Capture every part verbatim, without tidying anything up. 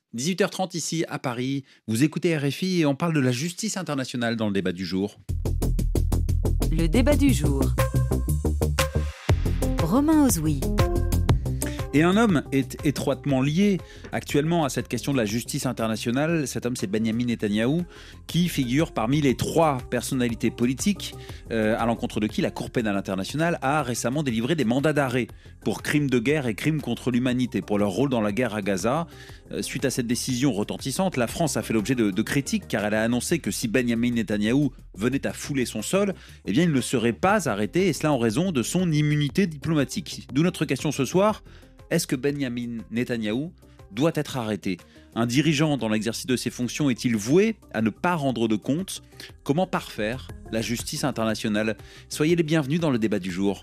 dix-huit heures trente ici à Paris. Vous écoutez R F I et on parle de la justice internationale dans le débat du jour. Le débat du jour. Romain Ozoui. Et un homme est étroitement lié actuellement à cette question de la justice internationale. Cet homme, c'est Benyamin Netanyahou, qui figure parmi les trois personnalités politiques euh, à l'encontre de qui la Cour pénale internationale a récemment délivré des mandats d'arrêt pour crimes de guerre et crimes contre l'humanité, pour leur rôle dans la guerre à Gaza. Euh, suite à cette décision retentissante, la France a fait l'objet de, de critiques, car elle a annoncé que si Benyamin Netanyahou venait à fouler son sol, eh bien, il ne serait pas arrêté, et cela en raison de son immunité diplomatique. D'où notre question ce soir. Est-ce que Benyamin Netanyahou doit être arrêté ? Un dirigeant dans l'exercice de ses fonctions est-il voué à ne pas rendre de compte ? Comment parfaire la justice internationale ? Soyez les bienvenus dans le débat du jour.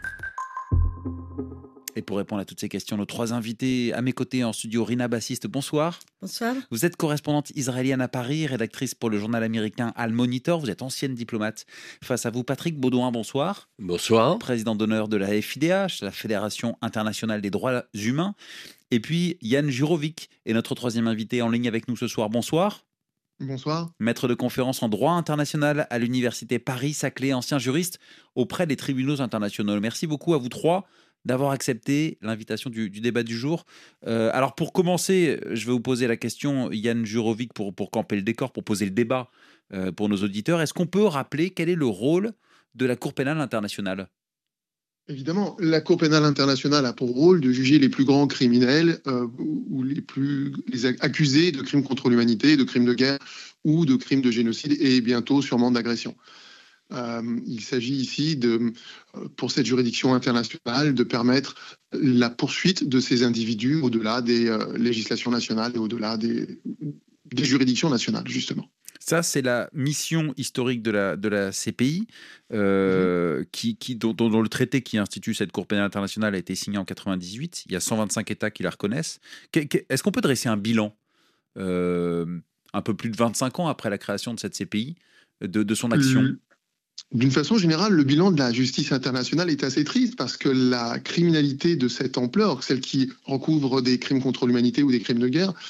Et pour répondre à toutes ces questions, nos trois invités à mes côtés en studio, Rina Bassiste, bonsoir. Bonsoir. Vous êtes correspondante israélienne à Paris, rédactrice pour le journal américain Al Monitor. Vous êtes ancienne diplomate. Face à vous, Patrick Baudouin, bonsoir. Bonsoir. Président d'honneur de la F I D H, la Fédération internationale des droits humains. Et puis Yann Jurovic est notre troisième invité en ligne avec nous ce soir. Bonsoir. Bonsoir. Maître de conférence en droit international à l'université Paris-Saclay, ancien juriste auprès des tribunaux internationaux. Merci beaucoup à vous trois d'avoir accepté l'invitation du, du débat du jour. Euh, alors pour commencer, je vais vous poser la question, Yann Jurovic, pour, pour camper le décor, pour poser le débat euh, pour nos auditeurs. Est-ce qu'on peut rappeler quel est le rôle de la Cour pénale internationale ? Évidemment, la Cour pénale internationale a pour rôle de juger les plus grands criminels euh, ou les plus les accusés de crimes contre l'humanité, de crimes de guerre ou de crimes de génocide et bientôt sûrement d'agression. Euh, il s'agit ici, de, pour cette juridiction internationale, de permettre la poursuite de ces individus au-delà des euh, législations nationales et au-delà des, des juridictions nationales, justement. Ça, c'est la mission historique de la, de la C P I, euh, mmh. qui, qui, dont, dont le traité qui institue cette Cour pénale internationale a été signé en quatre-vingt-dix-huit. Il y a cent vingt-cinq États qui la reconnaissent. Est-ce qu'on peut dresser un bilan, euh, un peu plus de vingt-cinq ans après la création de cette C P I, de, de son action ? Mmh. D'une façon générale, le bilan de la justice internationale est assez triste parce que la criminalité de cette ampleur, celle qui recouvre des crimes contre l'humanité ou des crimes de guerre,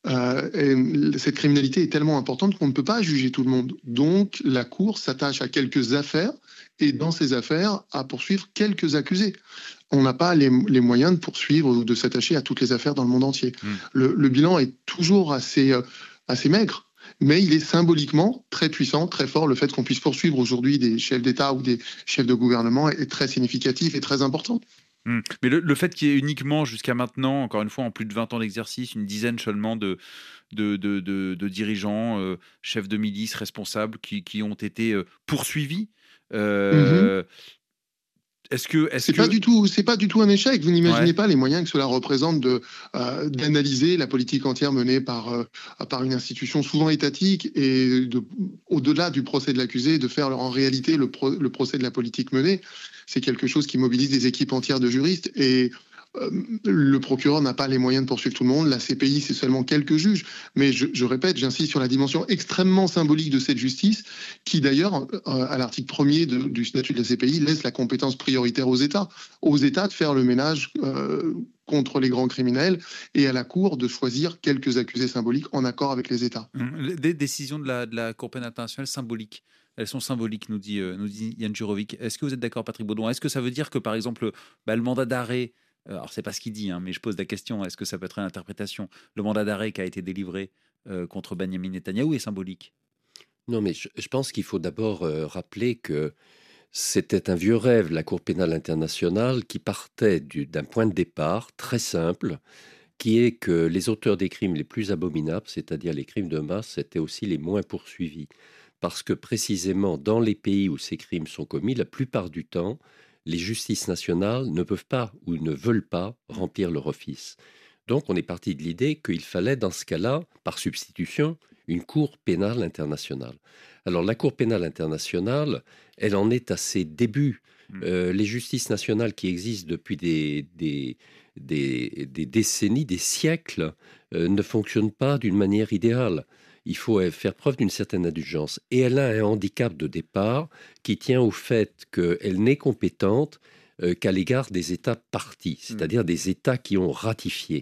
euh, cette criminalité est tellement importante qu'on ne peut pas juger tout le monde. Donc, la Cour s'attache à quelques affaires et dans ces affaires, à poursuivre quelques accusés. On n'a pas les, les moyens de poursuivre ou de s'attacher à toutes les affaires dans le monde entier. Mmh. Le, le bilan est toujours assez, euh, assez maigre. Mais il est symboliquement très puissant, très fort. Le fait qu'on puisse poursuivre aujourd'hui des chefs d'État ou des chefs de gouvernement est très significatif et très important. Mmh. Mais le, le fait qu'il y ait uniquement, jusqu'à maintenant, encore une fois, en plus de vingt ans d'exercice, une dizaine seulement de, de, de, de, de dirigeants, euh, chefs de milice, responsables, qui, qui ont été euh, poursuivis, euh, mmh. Est-ce que, est-ce c'est que... pas du tout, c'est pas du tout un échec. Vous n'imaginez ouais. pas les moyens que cela représente de euh, d'analyser la politique entière menée par euh, par une institution souvent étatique et de, au-delà du procès de l'accusé, de faire en réalité le, pro, le procès de la politique menée. C'est quelque chose qui mobilise des équipes entières de juristes et euh, le procureur n'a pas les moyens de poursuivre tout le monde. La C P I, c'est seulement quelques juges. Mais je, je répète, j'insiste sur la dimension extrêmement symbolique de cette justice qui, d'ailleurs, euh, à l'article premier de, du statut de la C P I, laisse la compétence prioritaire aux États. Aux États de faire le ménage euh, contre les grands criminels et à la Cour de choisir quelques accusés symboliques en accord avec les États. Des décisions de la, de la Cour pénale internationale symboliques. Elles sont symboliques, nous dit, euh, nous dit Yann Jurovic. Est-ce que vous êtes d'accord, Patrick Baudouin ? Est-ce que ça veut dire que, par exemple, bah, le mandat d'arrêt, alors c'est pas ce qu'il dit, hein, mais je pose la question, est-ce que ça peut être une interprétation ? Le mandat d'arrêt qui a été délivré euh, contre Benyamin Netanyahou est symbolique ? Non, mais je, je pense qu'il faut d'abord euh, rappeler que c'était un vieux rêve, la Cour pénale internationale, qui partait du, d'un point de départ très simple, qui est que les auteurs des crimes les plus abominables, c'est-à-dire les crimes de masse, étaient aussi les moins poursuivis. Parce que précisément dans les pays où ces crimes sont commis, la plupart du temps, les justices nationales ne peuvent pas ou ne veulent pas remplir leur office. Donc on est parti de l'idée qu'il fallait dans ce cas-là, par substitution, une Cour pénale internationale. Alors la Cour pénale internationale, elle en est à ses débuts. Mmh. Euh, les justices nationales qui existent depuis des, des, des, des décennies, des siècles, euh, ne fonctionnent pas d'une manière idéale. Il faut faire preuve d'une certaine indulgence. Et elle a un handicap de départ qui tient au fait qu'elle n'est compétente euh, qu'à l'égard des États partis, c'est-à-dire mmh. des États qui ont ratifié.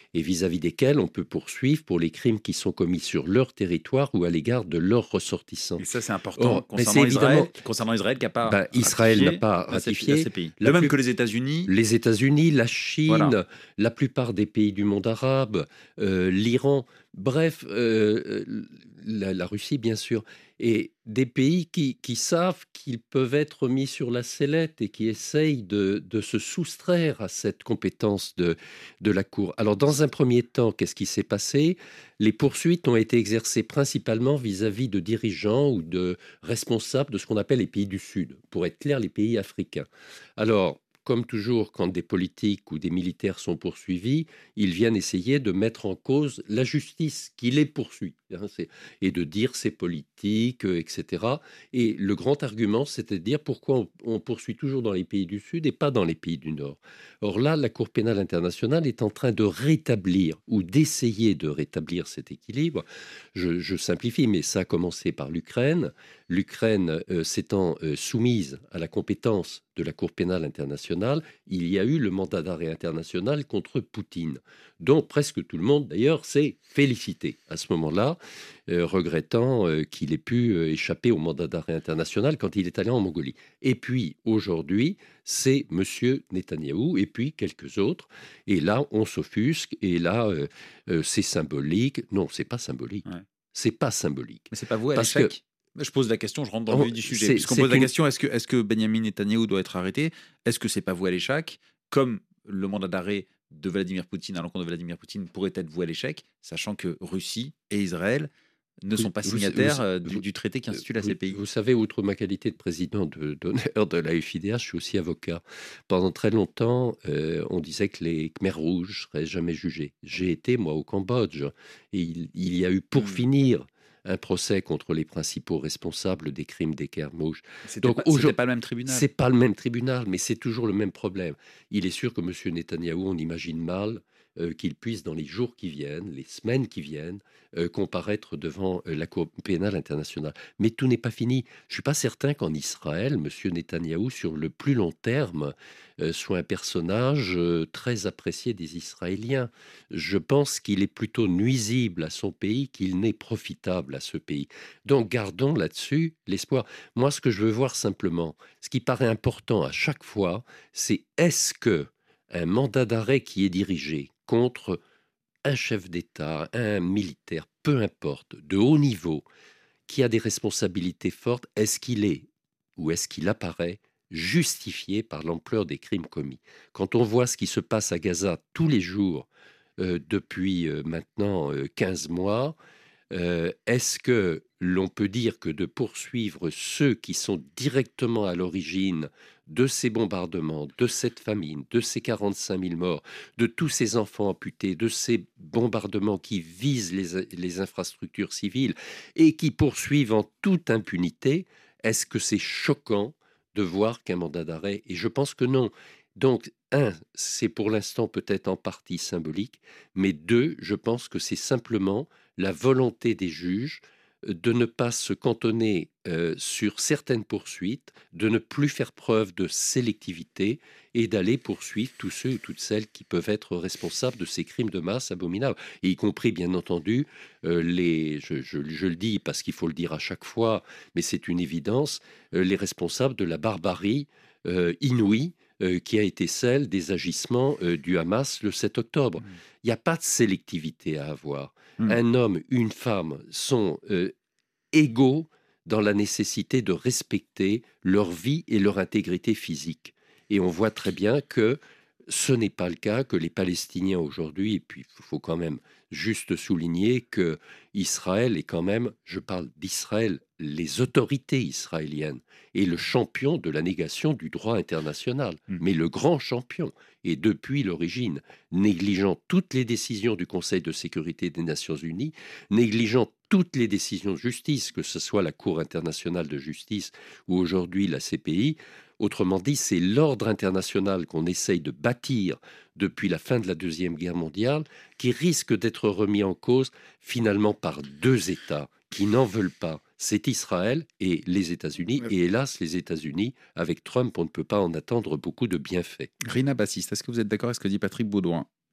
et vis-à-vis desquels on peut poursuivre pour les crimes qui sont commis sur leur territoire ou à l'égard de leurs ressortissants. Et ça, c'est important Or, mais concernant, c'est Israël, évidemment- concernant Israël qui n'a pas Ben, Israël ratifié n'a pas à ces- ratifié. à ces pays. La De même plus- que les États-Unis. Les États-Unis, la Chine, Voilà. la plupart des pays du monde arabe, euh, l'Iran, bref, euh, la, la Russie bien sûr, et des pays qui, qui savent qu'ils peuvent être mis sur la sellette et qui essayent de, de se soustraire à cette compétence de, de la Cour. Alors dans un premier temps, qu'est-ce qui s'est passé ? Les poursuites ont été exercées principalement vis-à-vis de dirigeants ou de responsables de ce qu'on appelle les pays du Sud, pour être clair, les pays africains. Alors, comme toujours, quand des politiques ou des militaires sont poursuivis, ils viennent essayer de mettre en cause la justice qui les poursuit, hein, c'est- et de dire c'est politique, euh, et cetera. Et le grand argument, c'est de dire pourquoi on, on poursuit toujours dans les pays du Sud et pas dans les pays du Nord. Or là, la Cour pénale internationale est en train de rétablir ou d'essayer de rétablir cet équilibre. Je, je simplifie, mais ça a commencé par l'Ukraine. L'Ukraine euh, s'étant euh, soumise à la compétence de la Cour pénale internationale, il y a eu le mandat d'arrêt international contre Poutine, dont presque tout le monde d'ailleurs s'est félicité à ce moment-là, euh, regrettant euh, qu'il ait pu euh, échapper au mandat d'arrêt international quand il est allé en Mongolie. Et puis aujourd'hui, c'est M. Netanyahou et puis quelques autres. Et là, on s'offusque et là, euh, euh, c'est symbolique. Non, c'est pas symbolique. Ouais. C'est pas symbolique. Mais c'est pas voué à Parce l'échec. Je pose la question, je rentre dans le Oh, vif du sujet. c'est- Puisqu'on c'est pose la une- question, est-ce que, est-ce que Benjamin Netanyahou doit être arrêté ? Est-ce que c'est pas voué à l'échec ? Comme le mandat d'arrêt de Vladimir Poutine à l'encontre de Vladimir Poutine pourrait être voué à l'échec, sachant que Russie et Israël ne sont pas Vous- signataires vous- euh, du, vous- du traité qui institue la Vous- C P I. Vous savez, outre ma qualité de président de- d'honneur de la F I D H, je suis aussi avocat. Pendant très longtemps, euh, on disait que les Khmers rouges seraient jamais jugés. J'ai été, moi, au Cambodge, et il, il y a eu, pour Hmm. finir, un procès contre les principaux responsables des crimes des Khmers rouges. C'était Donc, pas, c'était aujourd'hui- pas le même tribunal. C'est pas le même tribunal, mais c'est toujours le même problème. Il est sûr que M. Netanyahou, on imagine mal euh, qu'il puisse, dans les jours qui viennent, les semaines qui viennent, euh, comparaître devant euh, la Cour pénale internationale. Mais tout n'est pas fini. Je ne suis pas certain qu'en Israël, M. Netanyahou, sur le plus long terme, euh, soit un personnage euh, très apprécié des Israéliens. Je pense qu'il est plutôt nuisible à son pays qu'il n'est profitable à ce pays. Donc gardons là-dessus l'espoir. Moi, ce que je veux voir simplement, ce qui paraît important à chaque fois, c'est est-ce que un mandat d'arrêt qui est dirigé contre un chef d'État, un militaire, peu importe, de haut niveau, qui a des responsabilités fortes, est-ce qu'il est ou est-ce qu'il apparaît justifié par l'ampleur des crimes commis ? Quand on voit ce qui se passe à Gaza tous les jours euh, depuis euh, maintenant euh, quinze mois, Euh, est-ce que l'on peut dire que de poursuivre ceux qui sont directement à l'origine de ces bombardements, de cette famine, de ces quarante-cinq mille morts, de tous ces enfants amputés, de ces bombardements qui visent les, les infrastructures civiles et qui poursuivent en toute impunité, est-ce que c'est choquant de voir qu'un mandat d'arrêt ? Et je pense que non. Donc, un, c'est pour l'instant peut-être en partie symbolique, mais deux, je pense que c'est simplement la volonté des juges de ne pas se cantonner euh, sur certaines poursuites, de ne plus faire preuve de sélectivité et d'aller poursuivre tous ceux ou toutes celles qui peuvent être responsables de ces crimes de masse abominables, et y compris bien entendu euh, les, je, je, je le dis parce qu'il faut le dire à chaque fois, mais c'est une évidence, euh, les responsables de la barbarie euh, inouïe euh, qui a été celle des agissements euh, du Hamas le sept octobre. Il n'y a pas de sélectivité à avoir. Mmh. Un homme, une femme sont euh, égaux dans la nécessité de respecter leur vie et leur intégrité physique. Et on voit très bien que ce n'est pas le cas, que les Palestiniens aujourd'hui, et puis il faut quand même juste souligner que Israël est quand même, je parle d'Israël, les autorités israéliennes, est le champion de la négation du droit international, Mmh. mais le grand champion, et depuis l'origine, négligeant toutes les décisions du Conseil de sécurité des Nations Unies, négligeant toutes les décisions de justice, que ce soit la Cour internationale de justice ou aujourd'hui la C P I. Autrement dit, c'est l'ordre international qu'on essaye de bâtir depuis la fin de la Deuxième Guerre mondiale qui risque d'être remis en cause finalement par deux États qui n'en veulent pas. C'est Israël et les États-Unis. Et hélas, les États-Unis, avec Trump, on ne peut pas en attendre beaucoup de bienfaits. Rina Bassiste, est-ce que vous êtes d'accord avec ce que dit Patrick Baudouin ?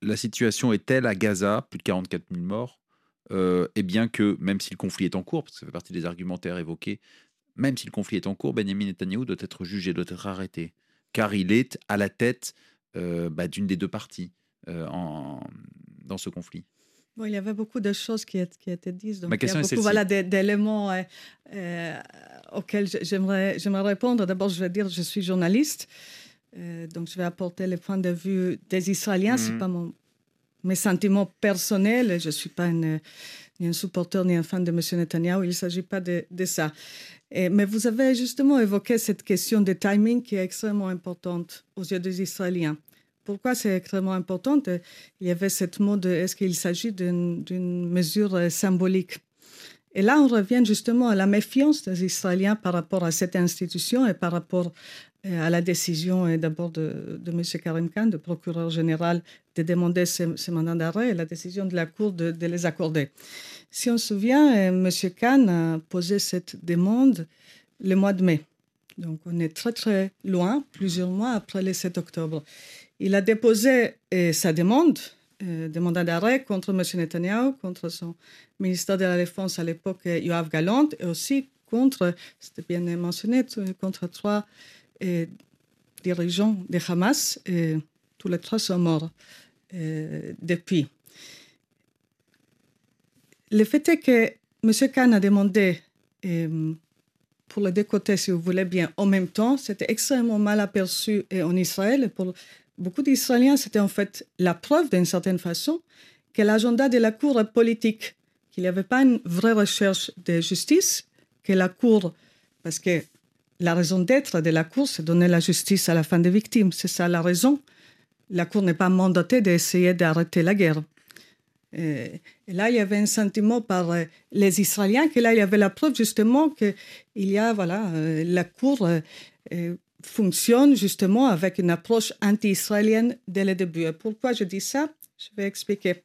la situation est telle à Gaza, plus de quarante-quatre mille morts, euh, et bien que, même si le conflit est en cours, parce que ça fait partie des argumentaires évoqués, même si le conflit est en cours, Benyamin Netanyahou doit être jugé, doit être arrêté, car il est à la tête euh, bah, d'une des deux parties euh, en, dans ce conflit. Bon, il y avait beaucoup de choses qui, qui étaient dites. Donc Ma question il y a est beaucoup celle-ci. voilà, d'éléments euh, euh, auxquels j'aimerais, j'aimerais répondre. D'abord, je vais dire que je suis journaliste. Euh, donc, je vais apporter le point de vue des Israéliens. Mm-hmm. Ce n'est pas mon, mes sentiments personnels. Je ne suis pas une, ni un supporter ni un fan de M. Netanyahou. Il ne s'agit pas de, de ça. Et, mais vous avez justement évoqué cette question de timing qui est extrêmement importante aux yeux des Israéliens. Pourquoi c'est extrêmement important? Il y avait cette mot de est-ce qu'il s'agit d'une, d'une mesure symbolique? Et là, on revient justement à la méfiance des Israéliens par rapport à cette institution et par rapport à la décision d'abord de, de M. Karim Khan, le procureur général, de demander ce, ce mandat d'arrêt et la décision de la Cour de, de les accorder. Si on se souvient, M. Khan a posé cette demande le mois de mai. Donc, on est très, très loin, plusieurs mois après le sept octobre. Il a déposé euh, sa demande euh, de mandat d'arrêt contre M. Netanyahou, contre son ministère de la Défense à l'époque, Yoav Gallant, et aussi contre, c'était bien mentionné, contre trois euh, dirigeants de Hamas. Et tous les trois sont morts euh, depuis. Le fait est que M. Khan a demandé, euh, pour les deux côtés, si vous voulez bien, en même temps, c'était extrêmement mal aperçu en Israël. Pour beaucoup d'Israéliens, c'était en fait la preuve, d'une certaine façon, que l'agenda de la Cour est politique, qu'il n'y avait pas une vraie recherche de justice, que la Cour, parce que la raison d'être de la Cour, c'est donner la justice à la fin des victimes. C'est ça la raison. La Cour n'est pas mandatée d'essayer d'arrêter la guerre. Et là, il y avait un sentiment par les Israéliens que là, il y avait la preuve justement qu'il y a, voilà, la Cour fonctionne justement avec une approche anti-israélienne dès le début. Et pourquoi je dis ça? Je vais expliquer.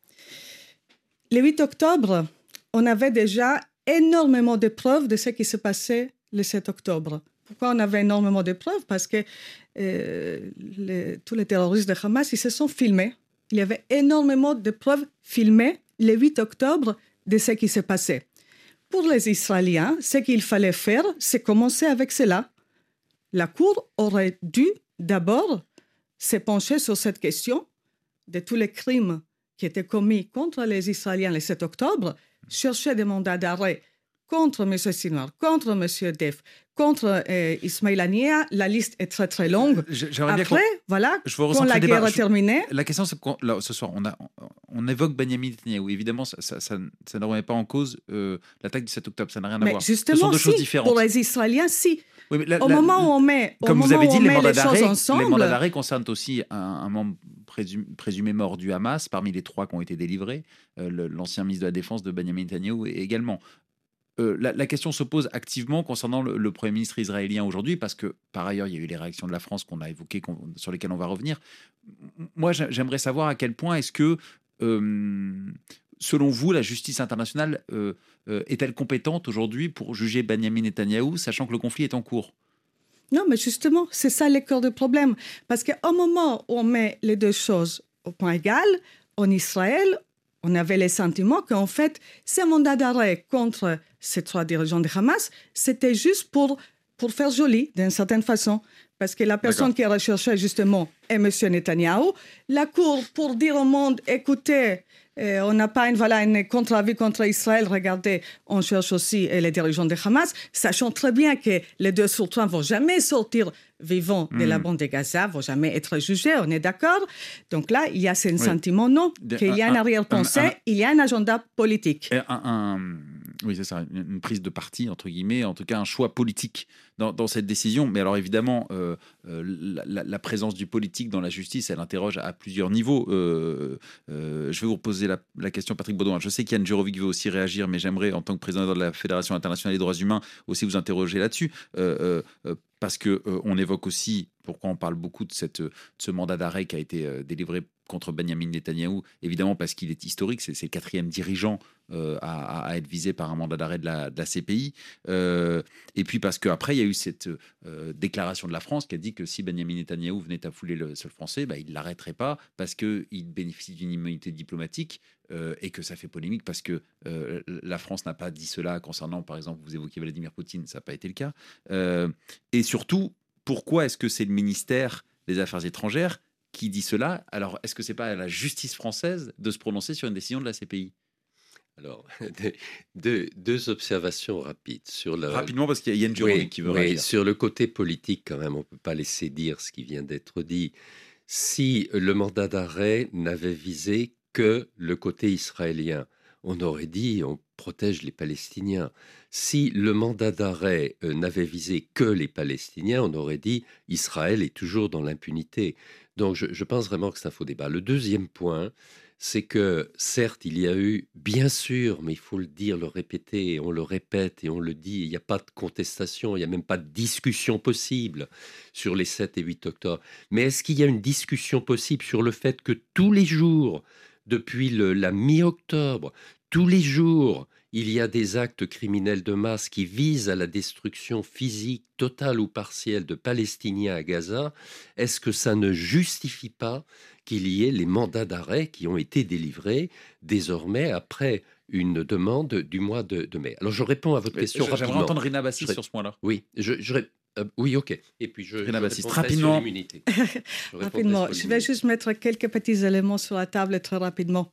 Le huit octobre, on avait déjà énormément de preuves de ce qui se passait le sept octobre. Pourquoi on avait énormément de preuves? Parce que euh, les, tous les terroristes de Hamas, ils se sont filmés. Il y avait énormément de preuves filmées le huit octobre de ce qui s'est passé. Pour les Israéliens, ce qu'il fallait faire, c'est commencer avec cela. La Cour aurait dû d'abord se pencher sur cette question de tous les crimes qui étaient commis contre les Israéliens le sept octobre, chercher des mandats d'arrêt contre M. Sinwar, contre M. Def, contre euh, Ismail Haniyeh. La liste est très, très longue. J'aimerais Après, bien voilà, je veux quand la guerre est je... terminée... La question, c'est que là, ce soir, on, a, on évoque Benyamin Netanyahou. Évidemment, ça, ça, ça, ça ne remet pas en cause euh, l'attaque du sept octobre. Ça n'a rien mais à voir. Justement, ce sont deux si, choses différentes. Pour les Israéliens, si. Oui, mais là, au là, moment où on met, au comme moment vous avez où dit, on les met mandats les choses d'arrêt, ensemble... les mandats d'arrêt concernent aussi un, un membre présumé, présumé mort du Hamas, parmi les trois qui ont été délivrés, euh, le, l'ancien ministre de la Défense de Benyamin Netanyahou également. Euh, la, la question se pose activement concernant le, le Premier ministre israélien aujourd'hui, parce que par ailleurs, il y a eu les réactions de la France qu'on a évoquées, qu'on, sur lesquelles on va revenir. Moi, j'aimerais savoir à quel point est-ce que, euh, selon vous, la justice internationale euh, euh, est-elle compétente aujourd'hui pour juger Benyamin Netanyahou, sachant que le conflit est en cours? Non, mais justement, c'est ça le cœur du problème. Parce qu'au moment où on met les deux choses au point égal, en Israël, on avait le sentiment qu'en fait, ces mandats d'arrêt contre ces trois dirigeants de Hamas, c'était juste pour, pour faire joli, d'une certaine façon. Parce que la personne D'accord. qui recherchait justement est M. Netanyahou. La Cour, pour dire au monde, écoutez, euh, on n'a pas une, voilà, une contre-avis contre Israël, regardez, on cherche aussi euh, les dirigeants de Hamas, sachant très bien que les deux sur trois ne vont jamais sortir vivants mmh. de la bande de Gaza, ne vont jamais être jugés, on est d'accord. Donc là, il y a ce oui. sentiment, non, de, qu'il y a un, une arrière-pensée, un, un, il y a un agenda politique. Un, un, oui, c'est ça, une, une prise de parti, entre guillemets, en tout cas un choix politique dans, dans cette décision. Mais alors évidemment, euh, euh, la, la présence du politique dans la justice, elle interroge à plusieurs niveaux. Euh, euh, je vais vous reposer la, la question, Patrick Baudouin. Je sais qu'Yann Jurovic veut aussi réagir, mais j'aimerais, en tant que président de la Fédération internationale des droits humains, aussi vous interroger là-dessus. Euh, euh, parce qu'on euh, évoque aussi, pourquoi on parle beaucoup de, cette, de ce mandat d'arrêt qui a été euh, délivré contre Benjamin Netanyahou, évidemment parce qu'il est historique, c'est, c'est le quatrième dirigeant euh, à, à être visé par un mandat d'arrêt de la, de la C P I. Euh, et puis parce qu'après, il y a eu cette euh, déclaration de la France qui a dit que si Benjamin Netanyahou venait à fouler le sol français, bah, il ne l'arrêterait pas parce qu'il bénéficie d'une immunité diplomatique euh, et que ça fait polémique parce que euh, la France n'a pas dit cela concernant, par exemple, vous évoquiez Vladimir Poutine, ça n'a pas été le cas. Euh, et surtout, pourquoi est-ce que c'est le ministère des Affaires étrangères qui dit cela? Alors, est-ce que ce n'est pas à la justice française de se prononcer sur une décision de la C P I? Alors, deux, deux, deux observations rapides. Sur le, Rapidement, parce qu'il y a Yann Jurovic oui, qui veut oui, réagir. Sur le côté politique, quand même, on ne peut pas laisser dire ce qui vient d'être dit. Si le mandat d'arrêt n'avait visé que le côté israélien, on aurait dit on protège les Palestiniens. Si le mandat d'arrêt euh, n'avait visé que les Palestiniens, on aurait dit Israël est toujours dans l'impunité. Donc je, je pense vraiment que c'est un faux débat. Le deuxième point, c'est que certes, il y a eu, bien sûr, mais il faut le dire, le répéter, et on le répète et on le dit, il n'y a pas de contestation, il n'y a même pas de discussion possible sur les sept et huit octobre. Mais est-ce qu'il y a une discussion possible sur le fait que tous les jours, depuis le, la mi-octobre, tous les jours, il y a des actes criminels de masse qui visent à la destruction physique totale ou partielle de Palestiniens à Gaza? Est-ce que ça ne justifie pas qu'il y ait les mandats d'arrêt qui ont été délivrés désormais après une demande du mois de, de mai? Alors je réponds à votre question J'aimerais rapidement. entendre Rina Bassis Je... sur ce point-là. Oui, je, je... Euh, oui, ok. Et puis je, Rina je Bassis, répondrai rapidement. sur l'immunité. Je Rapidement, sur je vais l'immunité. juste mettre quelques petits éléments sur la table très rapidement.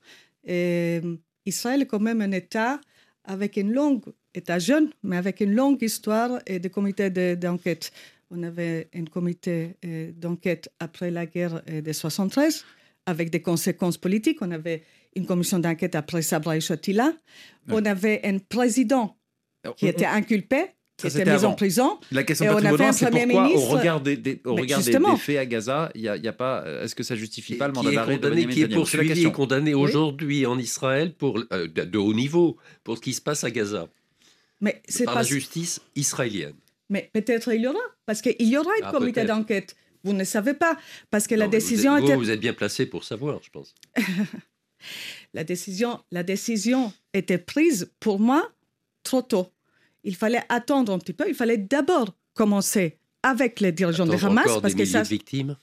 Et Israël est quand même un État avec une longue, État jeune, mais avec une longue histoire et des comités de, d'enquête. On avait un comité euh, d'enquête après la guerre euh, de soixante-treize, avec des conséquences politiques. On avait une commission d'enquête après Sabra et Shatila. Ouais. On avait un président qui était inculpé, qui Ça, était mis avant. en prison. La question et de on Patrick avait Baudouin, un c'est premier pourquoi, ministre... au regard des, des, au regard des, des faits à Gaza, y a, y a pas, est-ce que ça justifie pas le mandat d'arrêt de Benjamin Qui est Netanyahou? C'est la poursuivi question. et condamné Oui. aujourd'hui en Israël pour, euh, de, de haut niveau pour ce qui se passe à Gaza Mais c'est par pas... la justice israélienne. Mais peut-être il y aura, parce qu'il y aura un Ah, comité peut-être. d'enquête. Vous ne savez pas, parce que Non, la décision vous êtes, était... vous, vous êtes bien placé pour savoir, je pense. la, décision, la décision était prise, pour moi, trop tôt. Il fallait attendre un petit peu. Il fallait d'abord commencer avec les dirigeants Attendre de Hamas. encore Parce des que milliers ça... de victimes.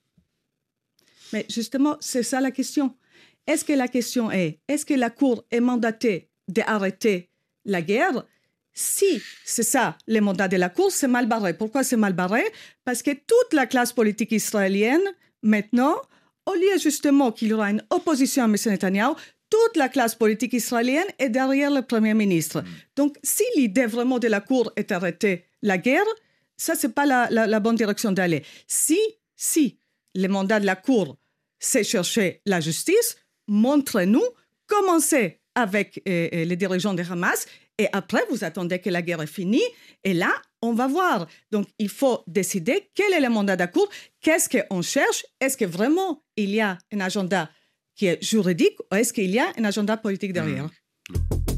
Mais justement, c'est ça la question. Est-ce que la question est, est-ce que la Cour est mandatée d'arrêter la guerre? Si c'est ça, le mandat de la Cour, c'est mal barré. Pourquoi c'est mal barré? Parce que toute la classe politique israélienne, maintenant, au lieu justement qu'il y aura une opposition à M. Netanyahou, toute la classe politique israélienne est derrière le Premier ministre. Mmh. Donc, si l'idée vraiment de la Cour est d'arrêter la guerre, ça, ce n'est pas la, la, la bonne direction d'aller. Si, si le mandat de la Cour, c'est chercher la justice, montrez-nous, commencez avec euh, les dirigeants de Hamas, et après, vous attendez que la guerre est finie, et là, on va voir. Donc, il faut décider quel est le mandat de la Cour, qu'est-ce qu'on cherche, est-ce que vraiment il y a un agenda qui est juridique, ou est-ce qu'il y a un agenda politique derrière? Mmh.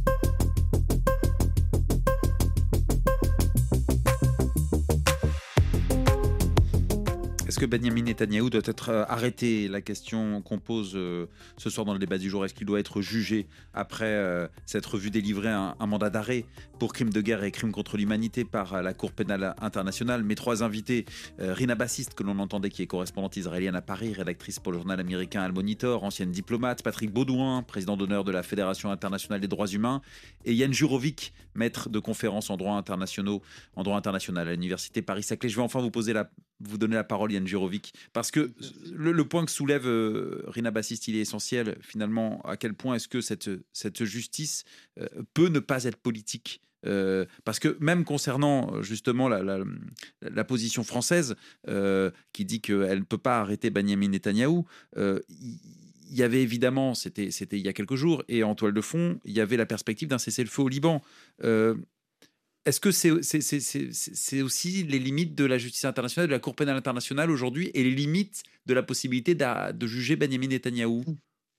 Est-ce que Benjamin Netanyahou doit être arrêté? La question qu'on pose euh, ce soir dans le débat du jour, est-ce qu'il doit être jugé après euh, s'être vu délivrer un, un mandat d'arrêt pour crimes de guerre et crimes contre l'humanité par la Cour pénale internationale? Mes trois invités, euh, Rina Bassis, que l'on entendait, qui est correspondante israélienne à Paris, rédactrice pour le journal américain Al Monitor, ancienne diplomate, Patrick Baudouin, président d'honneur de la Fédération internationale des droits humains, et Yann Jurovic, maître de conférences en droit internationaux, en droit international à l'université Paris-Saclay. Je vais enfin vous poser la, vous donner la parole, Yann Jurovic, parce que le, le point que soulève euh, Rina Bassis, il est essentiel finalement. À quel point est-ce que cette, cette justice euh, peut ne pas être politique? Euh, parce que même concernant justement la, la, la position française euh, qui dit qu'elle ne peut pas arrêter Benjamin Netanyahou, euh, il y avait évidemment, c'était, c'était il y a quelques jours, et en toile de fond, il y avait la perspective d'un cessez-le-feu au Liban. Euh, Est-ce que c'est, c'est, c'est, c'est, c'est aussi les limites de la justice internationale, de la Cour pénale internationale aujourd'hui, et les limites de la possibilité de, de juger Benjamin Netanyahou?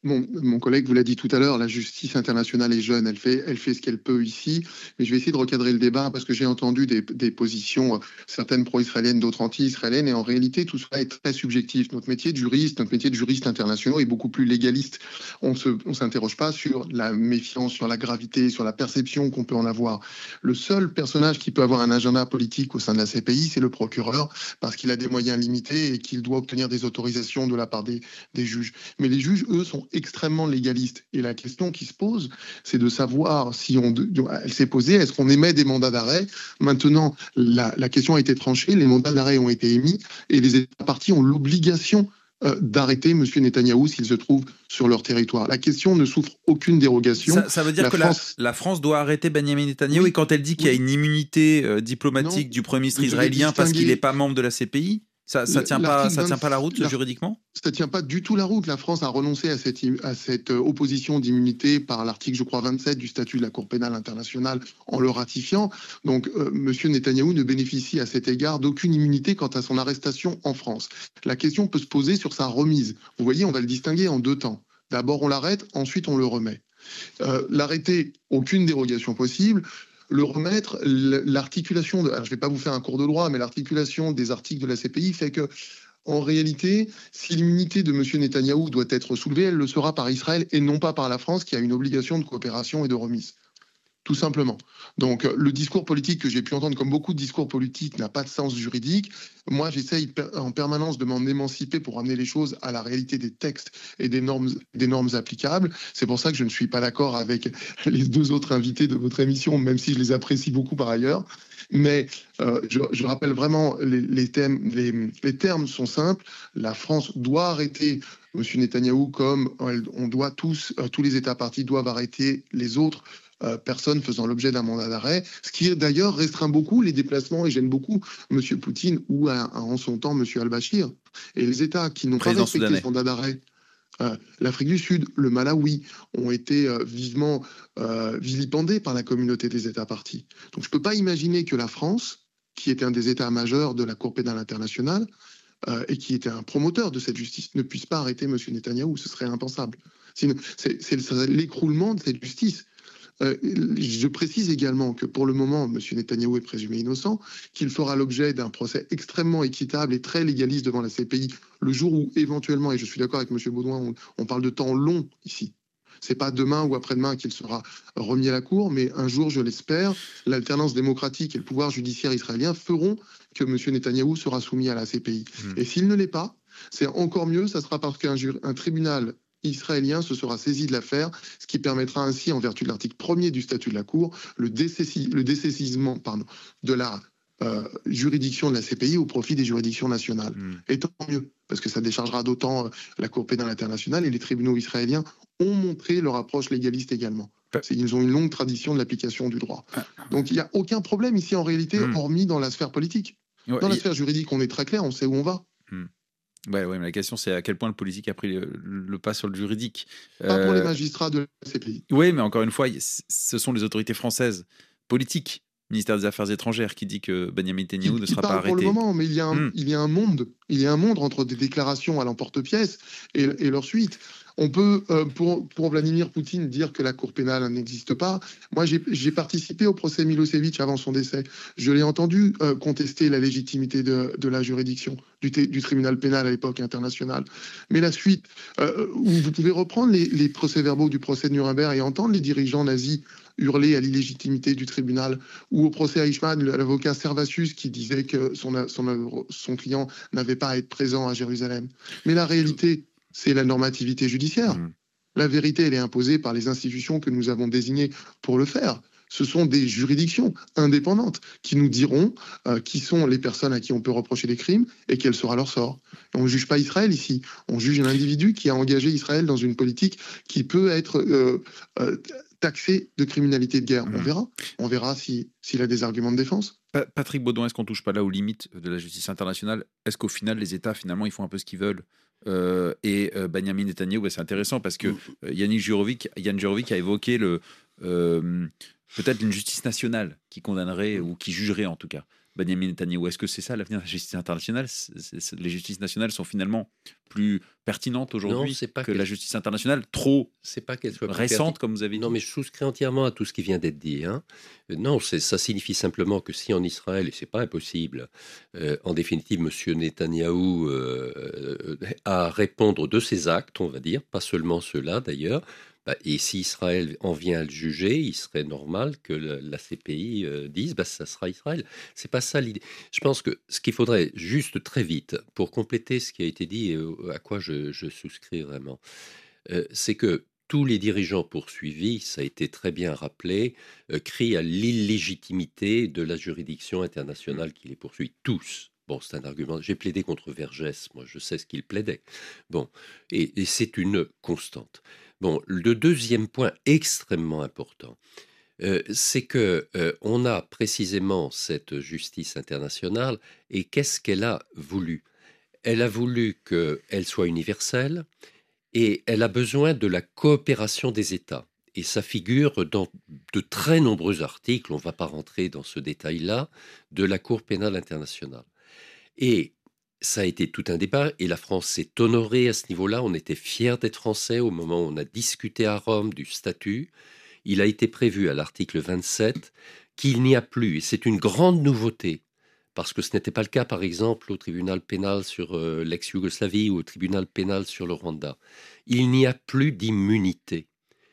mon, mon collègue vous l'a dit tout à l'heure, la justice internationale est jeune, elle fait, elle fait ce qu'elle peut ici, mais je vais essayer de recadrer le débat parce que j'ai entendu des, des positions, euh, certaines pro-israéliennes, d'autres anti-israéliennes, et en réalité tout cela est très subjectif. Notre métier de juriste, notre métier de juriste international est beaucoup plus légaliste. On ne s'interroge pas sur la méfiance, sur la gravité, sur la perception qu'on peut en avoir. Le seul personnage qui peut avoir un agenda politique au sein de la C P I, c'est le procureur, parce qu'il a des moyens limités et qu'il doit obtenir des autorisations de la part des, des juges. Mais les juges, eux, sont extrêmement légalistes. Et la question qui se pose, c'est de savoir si on... Elle s'est posée, est-ce qu'on émet des mandats d'arrêt? Maintenant, la, la question a été tranchée, les mandats d'arrêt ont été émis et les États parties ont l'obligation euh, d'arrêter M. Netanyahou s'il se trouve sur leur territoire. La question ne souffre aucune dérogation. Ça, ça veut dire la que France... la, la France doit arrêter Benjamin Netanyahou, oui. Et quand elle dit qu'il oui. y a une immunité euh, diplomatique non, du Premier ministre israélien parce qu'il n'est pas membre de la C P I, Ça ne tient, pas, ça tient pas la route, la, juridiquement? Ça ne tient pas du tout la route. La France a renoncé à cette, à cette opposition d'immunité par l'article, je crois, vingt-sept du statut de la Cour pénale internationale en le ratifiant. Donc, euh, M. Netanyahou ne bénéficie à cet égard d'aucune immunité quant à son arrestation en France. La question peut se poser sur sa remise. Vous voyez, on va le distinguer en deux temps. D'abord, on l'arrête, ensuite, on le remet. Euh, l'arrêter, aucune dérogation possible. Le remettre, l'articulation, de, alors je ne vais pas vous faire un cours de droit, mais l'articulation des articles de la C P I fait que, en réalité, si l'immunité de M. Netanyahou doit être soulevée, elle le sera par Israël et non pas par la France qui a une obligation de coopération et de remise. Tout simplement. Donc, le discours politique que j'ai pu entendre, comme beaucoup de discours politiques, n'a pas de sens juridique. Moi, j'essaye en permanence de m'en émanciper pour amener les choses à la réalité des textes et des normes, des normes applicables. C'est pour ça que je ne suis pas d'accord avec les deux autres invités de votre émission, même si je les apprécie beaucoup par ailleurs. Mais euh, je, je rappelle vraiment, les, les, thèmes, les, les termes sont simples. La France doit arrêter M. Netanyahou comme on doit tous, euh, tous les États partis doivent arrêter les autres Euh, personnes faisant l'objet d'un mandat d'arrêt, ce qui d'ailleurs restreint beaucoup les déplacements et gêne beaucoup M. Poutine ou à, à, en son temps M. al-Bashir. Et les États qui n'ont pas respecté ce mandat d'arrêt, euh, l'Afrique du Sud, le Malawi, ont été euh, vivement euh, vilipendés par la communauté des États partis. Donc je ne peux pas imaginer que la France, qui était un des États majeurs de la Cour pénale internationale euh, et qui était un promoteur de cette justice, ne puisse pas arrêter M. Netanyahou. Ce serait impensable. C'est l'écroulement de cette justice. Euh, je précise également que pour le moment, M. Netanyahou est présumé innocent, qu'il fera l'objet d'un procès extrêmement équitable et très légaliste devant la C P I le jour où éventuellement, et je suis d'accord avec M. Baudouin, on, on parle de temps long ici. C'est pas demain ou après-demain qu'il sera remis à la cour, mais un jour, je l'espère, l'alternance démocratique et le pouvoir judiciaire israélien feront que M. Netanyahou sera soumis à la C P I. Mmh. Et s'il ne l'est pas, c'est encore mieux, ça sera parce qu'un un tribunal israélien se sera saisi de l'affaire, ce qui permettra ainsi, en vertu de l'article premier du statut de la Cour, le, décessi, le dessaisissement pardon, de la euh, juridiction de la C P I au profit des juridictions nationales. Mmh. Et tant mieux, parce que ça déchargera d'autant la Cour pénale internationale et les tribunaux israéliens ont montré leur approche légaliste également. Ils ont une longue tradition de l'application du droit. Donc il n'y a aucun problème ici en réalité, mmh. hormis dans la sphère politique. Ouais, dans la sphère juridique, on est très clair, on sait où on va. Mmh. Ouais, ouais, mais la question, c'est à quel point le politique a pris le, le pas sur le juridique. Pas euh... pour les magistrats de la C P I. Oui, mais encore une fois, ce sont les autorités françaises politiques, ministère des Affaires étrangères, qui dit que Benjamin Netanyahou ne sera pas arrêté. Pour le moment, mais il y a un, mmh. il y a un monde, il y a un monde entre des déclarations à l'emporte-pièce et, et leur suite. On peut, euh, pour, pour Vladimir Poutine, dire que la Cour pénale n'existe pas. Moi, j'ai participé au procès Milosevic avant son décès. Je l'ai entendu euh, contester la légitimité de, de la juridiction, du, du tribunal pénal à l'époque international. Mais la suite, euh, où vous pouvez reprendre les, les procès-verbaux du procès de Nuremberg et entendre les dirigeants nazis hurler à l'illégitimité du tribunal, ou au procès Eichmann, l'avocat Servatius qui disait que son, son, son client n'avait pas à être présent à Jérusalem. Mais la réalité, c'est la normativité judiciaire. Mmh. La vérité, elle est imposée par les institutions que nous avons désignées pour le faire. Ce sont des juridictions indépendantes qui nous diront euh, qui sont les personnes à qui on peut reprocher des crimes et quel sera leur sort. Et on ne juge pas Israël ici. On juge un individu qui a engagé Israël dans une politique qui peut être euh, euh, taxée de criminalité de guerre. Mmh. On verra. On verra si, s'il a des arguments de défense. Patrick Baudouin, est-ce qu'on ne touche pas là aux limites de la justice internationale? Est-ce qu'au final, les États, finalement, ils font un peu ce qu'ils veulent? Euh, et euh, Benjamin Netanyahou, bah, c'est intéressant parce que euh, Yannick Jurovic, Yann Jurovic a évoqué le, euh, peut-être une justice nationale qui condamnerait ou qui jugerait en tout cas. Benjamin Netanyahou. Est-ce que c'est ça l'avenir de la justice internationale ? c'est, c'est, Les justices nationales sont finalement plus pertinentes aujourd'hui Non, c'est pas que qu'elle- la justice internationale, trop C'est pas qu'elle soit plus récente, perti- comme vous avez dit. Non, mais je souscris entièrement à tout ce qui vient d'être dit. Hein. Euh, Non, c'est, ça signifie simplement que si en Israël, et c'est pas impossible, euh, en définitive, M. Netanyahou euh, euh, a à répondre de ses actes, on va dire, pas seulement ceux-là d'ailleurs, bah, et si Israël en vient à le juger, il serait normal que le- la C P I euh, dise bah, ça sera Israël. C'est pas ça l'idée. Je pense que ce qu'il faudrait juste très vite, pour compléter ce qui a été dit et euh, à quoi je, je souscris vraiment, euh, c'est que tous les dirigeants poursuivis, ça a été très bien rappelé, euh, crient à l'illégitimité de la juridiction internationale qui les poursuit. Tous. Bon, c'est un argument. J'ai plaidé contre Vergès, moi je sais ce qu'il plaidait. Bon, et, et c'est une constante. Bon, le deuxième point extrêmement important, euh, c'est que euh, on a précisément cette justice internationale, et qu'est-ce qu'elle a voulu ? Elle a voulu qu'elle soit universelle, et elle a besoin de la coopération des États. Et ça figure dans de très nombreux articles, on ne va pas rentrer dans ce détail-là, de la Cour pénale internationale. Et ça a été tout un débat, et la France s'est honorée à ce niveau-là. On était fiers d'être français au moment où on a discuté à Rome du statut. Il a été prévu à l'article vingt-sept qu'il n'y a plus, et c'est une grande nouveauté, parce que ce n'était pas le cas, par exemple, au tribunal pénal sur euh, l'ex-Yougoslavie ou au tribunal pénal sur le Rwanda. Il n'y a plus d'immunité.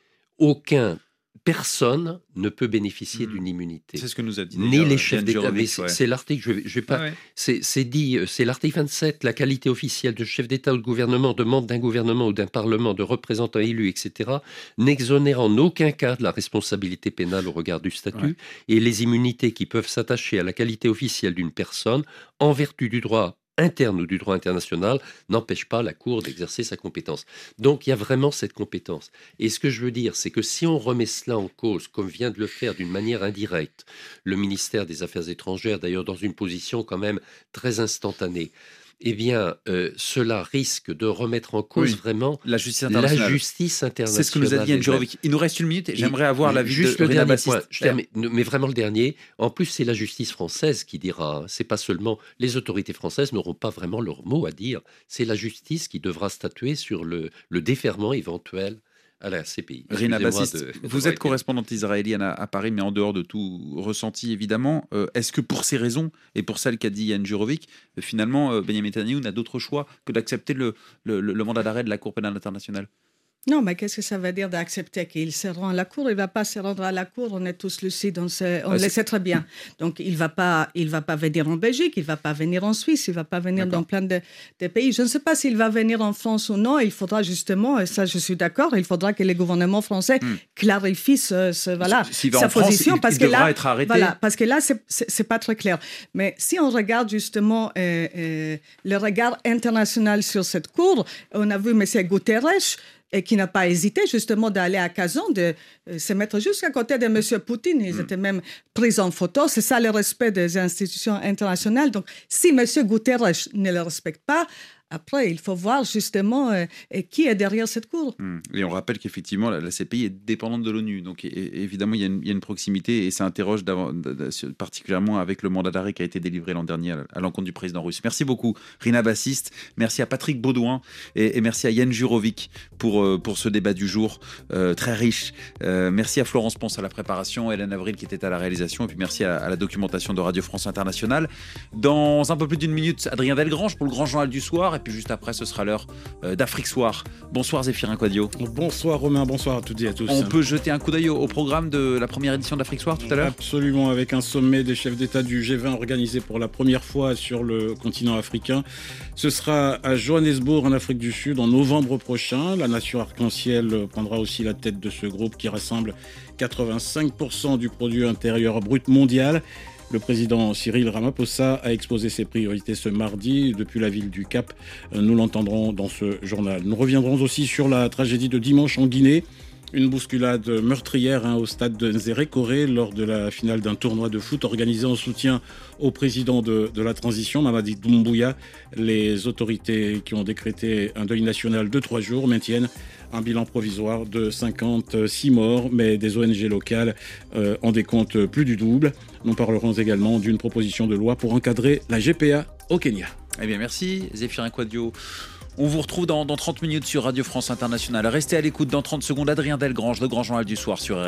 Aucun, personne ne peut bénéficier Mmh. d'une immunité. C'est ce que nous a dit Ni d'ailleurs, les euh, chefs Yann d'État. Mais Jurovic, c'est, ouais. c'est l'article, je vais, je vais pas. Ouais, ouais. C'est, c'est dit, euh, c'est l'article vingt-sept, la qualité officielle de chef d'État ou de gouvernement, de membre d'un gouvernement ou d'un parlement, de représentant élu, et cetera, n'exonère en aucun cas de la responsabilité pénale au regard du statut, Ouais. et les immunités qui peuvent s'attacher à la qualité officielle d'une personne, en vertu du droit interne ou du droit international, n'empêchent pas la Cour d'exercer sa compétence. Donc il y a vraiment cette compétence. Et ce que je veux dire, c'est que si on remet cela en cause, comme vient de le faire d'une manière indirecte, le ministère des Affaires étrangères, d'ailleurs dans une position quand même très instantanée, eh bien, euh, cela risque de remettre en cause Oui, vraiment La justice la internationale. justice internationale. C'est ce que nous a dit Yann elle-même. Jurovic. Il nous reste une minute et Et j'aimerais avoir l'avis juste de le Rina dernier Bassiste. point, je termine, mais vraiment le dernier. En plus, c'est la justice française qui dira. hein. C'est pas seulement les autorités françaises n'auront pas vraiment leur mot à dire. C'est la justice qui devra statuer sur le, le déferment éventuel à la C P I. Rina Excusez-moi Bassiste, de- vous d'avoir êtes été- correspondante israélienne à, à Paris, mais en dehors de tout ressenti, évidemment. Euh, est-ce que pour ces raisons, et pour celles qu'a dit Yann Jurovic, euh, finalement, euh, Benjamin Netanyahou n'a d'autre choix que d'accepter le, le, le- le mandat d'arrêt de la Cour pénale internationale ? Non, mais qu'est-ce que ça veut dire d'accepter qu'il se rend à la Cour? Il ne va pas se rendre à la Cour, on est tous lucides, on, sait, on Ah, le c'est- sait très bien. Donc, il ne va, pas- il va pas venir en Belgique, il ne va pas venir en Suisse, il ne va pas venir D'accord. dans plein de, de pays. Je ne sais pas s'il va venir en France ou non. Il faudra justement, et ça je suis d'accord, il faudra que le gouvernement français Hmm. clarifie ce, ce- voilà, S'il va sa en France, position. il- parce il que devra là, être arrêté. Voilà, parce que là, ce n'est pas très clair. Mais si on regarde justement euh, euh, le regard international sur cette Cour, on a vu M. Guterres, et qui n'a pas hésité justement d'aller à Kazan, de euh, se mettre juste à côté de M. Poutine. Ils Mm. étaient même pris en photo. C'est ça le respect des institutions internationales. Donc, si M. Guterres ne le respecte pas, après, il faut voir justement euh, qui est derrière cette Cour. Hum. Et on rappelle qu'effectivement, la, la C P I est dépendante de l'ONU. Donc, et- et- évidemment, il y, a une, il y a une proximité et ça interroge d'av- de- de- particulièrement avec le mandat d'arrêt qui a été délivré l'an dernier à, à l'encontre du président russe. Merci beaucoup, Rina Bassiste. Merci à Patrick Baudouin et, et merci à Yann Jurovic pour, euh, pour ce débat du jour euh, très riche. Euh, merci à Florence Ponce à la préparation, Hélène Avril qui était à la réalisation et puis merci à, à la documentation de Radio France Internationale. Dans un peu plus d'une minute, Adrien Delgrange pour le Grand Journal du Soir. Et puis juste après, ce sera l'heure euh, d'Afrique Soir. Bonsoir Zéphirin Quadio. Bonsoir Romain, bonsoir à toutes et à tous. On peut jeter un coup d'œil au, au programme de la première édition d'Afrique Soir tout à l'heure ? Absolument, avec un sommet des chefs d'État du G vingt organisé pour la première fois sur le continent africain. Ce sera à Johannesburg en Afrique du Sud en novembre prochain. La nation arc-en-ciel prendra aussi la tête de ce groupe qui rassemble quatre-vingt-cinq pour cent du produit intérieur brut mondial. Le président Cyril Ramaphosa a exposé ses priorités ce mardi depuis la ville du Cap. Nous l'entendrons dans ce journal. Nous reviendrons aussi sur la tragédie de dimanche en Guinée. Une bousculade meurtrière hein, au stade de Nzérékoré lors de la finale d'un tournoi de foot organisé en soutien au président de, de la transition, Mamadi Doumbouya. Les autorités qui ont décrété un deuil national de trois jours maintiennent un bilan provisoire de cinquante-six morts, mais des O N G locales euh, en décomptent plus du double. Nous parlerons également d'une proposition de loi pour encadrer la G P A au Kenya. Eh bien, merci Zéphirin Quadio. On vous retrouve dans, dans trente minutes sur Radio France Internationale. Restez à l'écoute dans trente secondes. Adrien Delgrange, le grand journal du soir sur R F I.